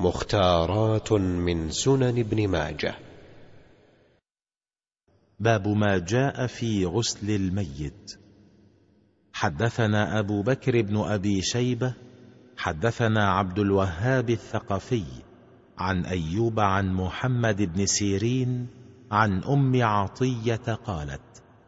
مختارات من سنن ابن ماجه. باب ما جاء في غسل الميت. حدثنا أبو بكر بن أبي شيبة حدثنا عبد الوهاب الثقفي عن أيوب عن محمد بن سيرين عن أم عطية قالت: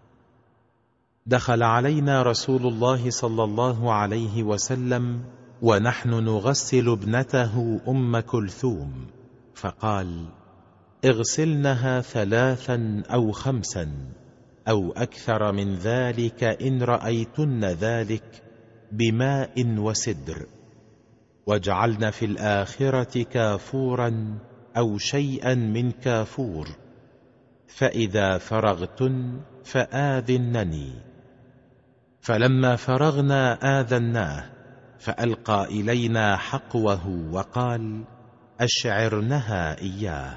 دخل علينا رسول الله صلى الله عليه وسلم ونحن نغسل ابنته أم كلثوم، فقال: اغسلنها 3 أو 5 أو أكثر من ذلك إن رأيتن ذلك بماء وسدر، واجعلن في الآخرة كافورا أو شيئا من كافور، فإذا فرغتن فآذنني. فلما فرغنا آذناه، فألقى إلينا حقوه وقال: أشعرنها إياه.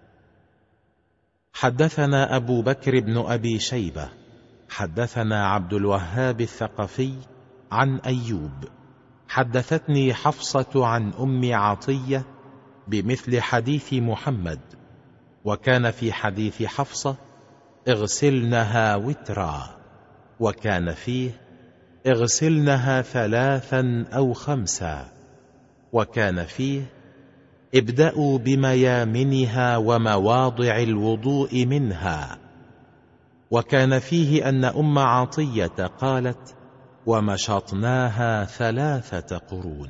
حدثنا أبو بكر بن أبي شيبة حدثنا عبد الوهاب الثقفي عن أيوب حدثتني حفصة عن أم عطية بمثل حديث محمد، وكان في حديث حفصة: اغسلنها وترا، وكان فيه: اغسلنها 3 أو 5، وكان فيه: ابدأوا بميامنها ومواضع الوضوء منها، وكان فيه أن أم عطية قالت: ومشطناها 3 قرون.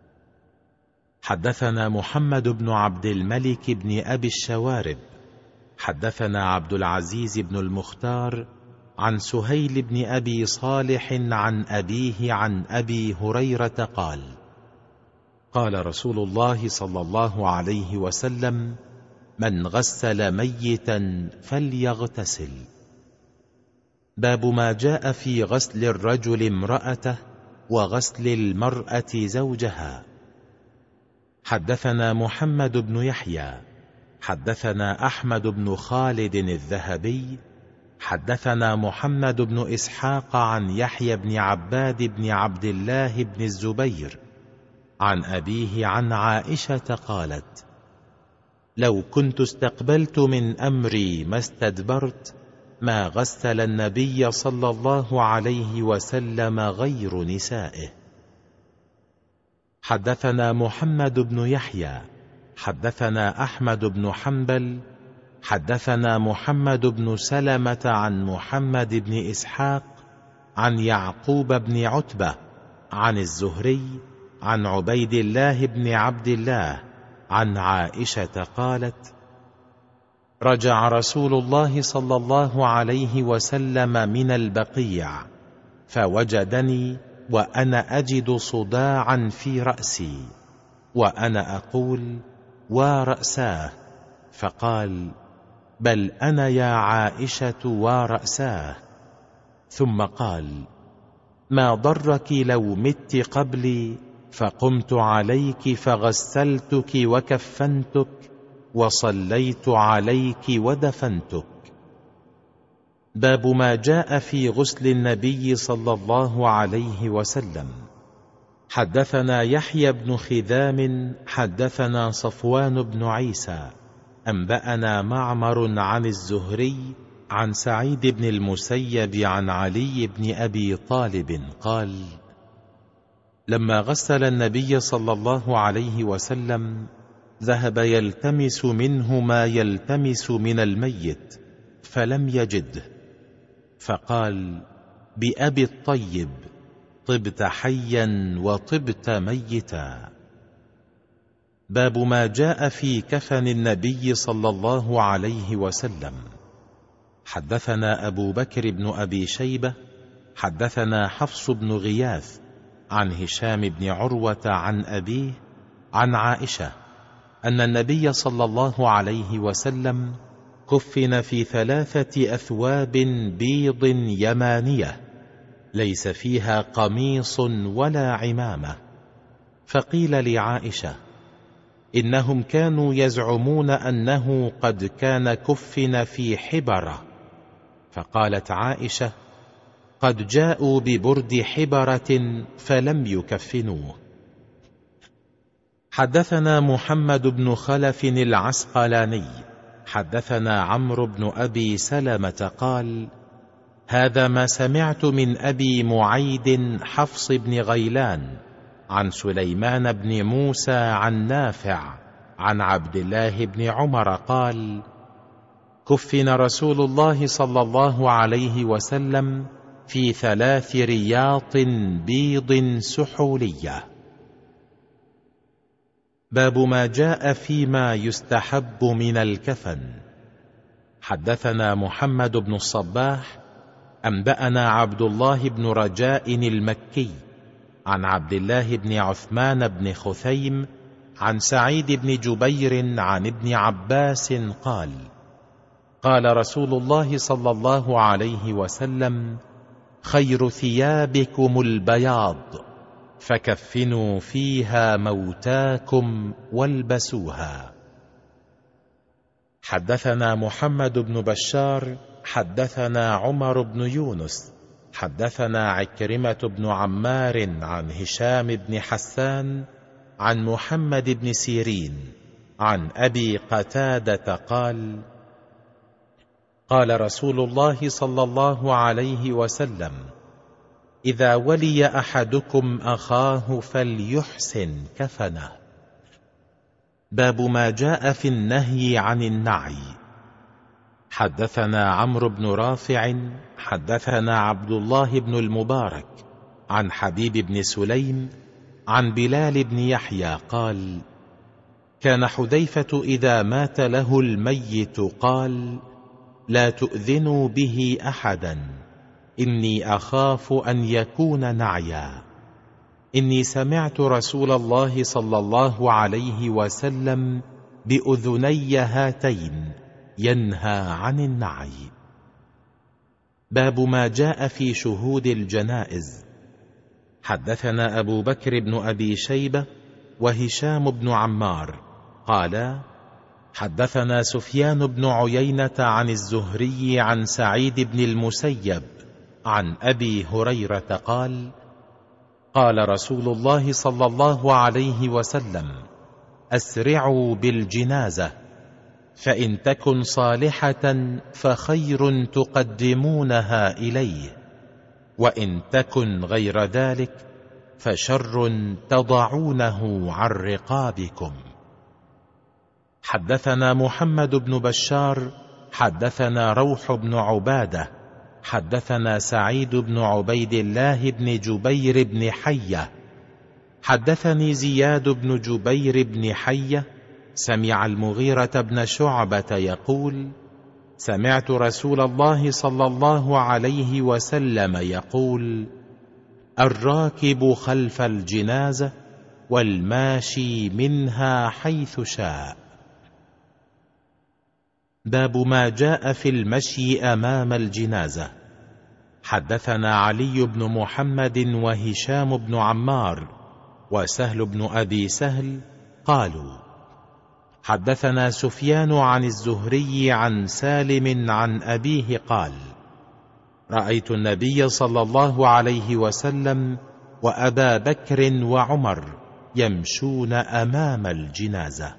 حدثنا محمد بن عبد الملك بن أبي الشوارب حدثنا عبد العزيز بن المختار عن سهيل بن أبي صالح عن أبيه عن أبي هريرة قال: قال رسول الله صلى الله عليه وسلم: من غسل ميتا فليغتسل. باب ما جاء في غسل الرجل امرأته وغسل المرأة زوجها. حدثنا محمد بن يحيى حدثنا أحمد بن خالد الذهبي حدثنا محمد بن إسحاق عن يحيى بن عباد بن عبد الله بن الزبير عن أبيه عن عائشة قالت: لو كنت استقبلت من أمري ما استدبرت ما غسل النبي صلى الله عليه وسلم غير نسائه. حدثنا محمد بن يحيى حدثنا أحمد بن حنبل حدثنا محمد بن سلمة عن محمد بن إسحاق عن يعقوب بن عتبة عن الزهري عن عبيد الله بن عبد الله عن عائشة قالت: رجع رسول الله صلى الله عليه وسلم من البقيع، فوجدني وأنا أجد صداعا في رأسي، وأنا أقول: ورأساه، فقال: بل أنا يا عائشة ورأساه. ثم قال: ما ضرك لو مت قبلي فقمت عليك فغسلتك وكفنتك وصليت عليك ودفنتك. باب ما جاء في غسل النبي صلى الله عليه وسلم. حدثنا يحيى بن خذام حدثنا صفوان بن عيسى أنبأنا معمر عن الزهري عن سعيد بن المسيب عن علي بن أبي طالب قال: لما غسل النبي صلى الله عليه وسلم ذهب يلتمس منه ما يلتمس من الميت فلم يجده، فقال: بأبي الطيب، طبت حيا وطبت ميتا. باب ما جاء في كفن النبي صلى الله عليه وسلم. حدثنا أبو بكر بن أبي شيبة حدثنا حفص بن غياث عن هشام بن عروة عن أبيه عن عائشة أن النبي صلى الله عليه وسلم كفن في 3 أثواب بيض يمانية ليس فيها قميص ولا عمامة. فقيل لعائشة: إنهم كانوا يزعمون أنه قد كان كفن في حبرة. فقالت عائشة: قد جاءوا ببرد حبرة فلم يكفنوه. حدثنا محمد بن خلف العسقلاني حدثنا عمرو بن أبي سلمة قال: هذا ما سمعت من أبي معيد حفص بن غيلان عن سليمان بن موسى عن نافع عن عبد الله بن عمر قال: كفن رسول الله صلى الله عليه وسلم في 3 رياط بيض سحولية. باب ما جاء فيما يستحب من الكفن. حدثنا محمد بن الصباح أنبأنا عبد الله بن رجاء المكي عن عبد الله بن عثمان بن خثيم عن سعيد بن جبير عن ابن عباس قال: قال رسول الله صلى الله عليه وسلم: خير ثيابكم البياض، فكفنوا فيها موتاكم والبسوها. حدثنا محمد بن بشار حدثنا عمر بن يونس حدثنا عكرمة بن عمار عن هشام بن حسان عن محمد بن سيرين عن أبي قتادة قال: قال رسول الله صلى الله عليه وسلم: إذا ولي أحدكم أخاه فليحسن كفنه. باب ما جاء في النهي عن النعي. حدثنا عمرو بن رافع حدثنا عبد الله بن المبارك عن حبيب بن سليم عن بلال بن يحيى قال: كان حذيفة إذا مات له الميت قال: لا تؤذنوا به أحدا، إني أخاف أن يكون نعيا. إني سمعت رسول الله صلى الله عليه وسلم بأذني هاتين ينهى عن النعي. باب ما جاء في شهود الجنائز. حدثنا أبو بكر بن أبي شيبة وهشام بن عمار قال: حدثنا سفيان بن عيينة عن الزهري عن سعيد بن المسيب عن أبي هريرة قال: قال رسول الله صلى الله عليه وسلم: أسرعوا بالجنازة، فإن تكن صالحة فخير تقدمونها إليه، وإن تكن غير ذلك فشر تضعونه عن رقابكم. حدثنا محمد بن بشار حدثنا روح بن عبادة حدثنا سعيد بن عبيد الله بن جبير بن حية حدثني زياد بن جبير بن حية سمع المغيرة بن شعبة يقول: سمعت رسول الله صلى الله عليه وسلم يقول: الراكب خلف الجنازة والماشي منها حيث شاء. باب ما جاء في المشي أمام الجنازة. حدثنا علي بن محمد وهشام بن عمار وسهل بن أبي سهل قالوا: حدثنا سفيان عن الزهري عن سالم عن أبيه قال: رأيت النبي صلى الله عليه وسلم وأبا بكر وعمر يمشون أمام الجنازة.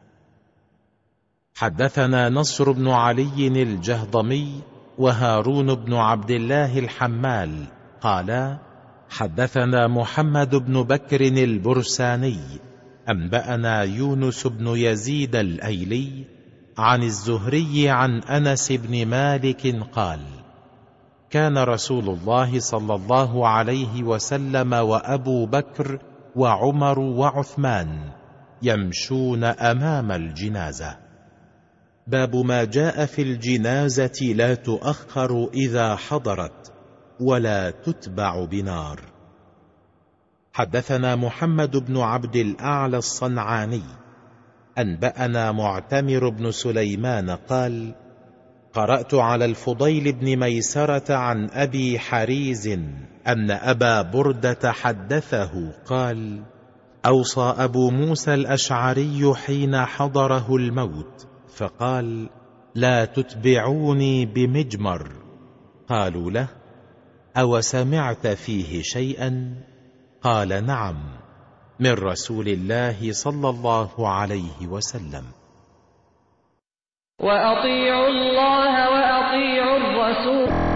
حدثنا نصر بن علي الجهضمي وهارون بن عبد الله الحمال قالا: حدثنا محمد بن بكر البرساني أنبأنا يونس بن يزيد الأيلي عن الزهري عن أنس بن مالك قال: كان رسول الله صلى الله عليه وسلم وأبو بكر وعمر وعثمان يمشون أمام الجنازة. باب ما جاء في الجنازة لا تؤخر إذا حضرت ولا تتبع بنار. حدثنا محمد بن عبد الأعلى الصنعاني أنبأنا معتمر بن سليمان قال: قرأت على الفضيل بن ميسرة عن أبي حريز أن أبا بردة حدثه قال: أوصى أبو موسى الأشعري حين حضره الموت فقال: لا تتبعوني بمجمر. قالوا له: أو سمعت فيه شيئا؟ قال: نعم، من رسول الله صلى الله عليه وسلم. وأطيعوا الله وأطيعوا الرسول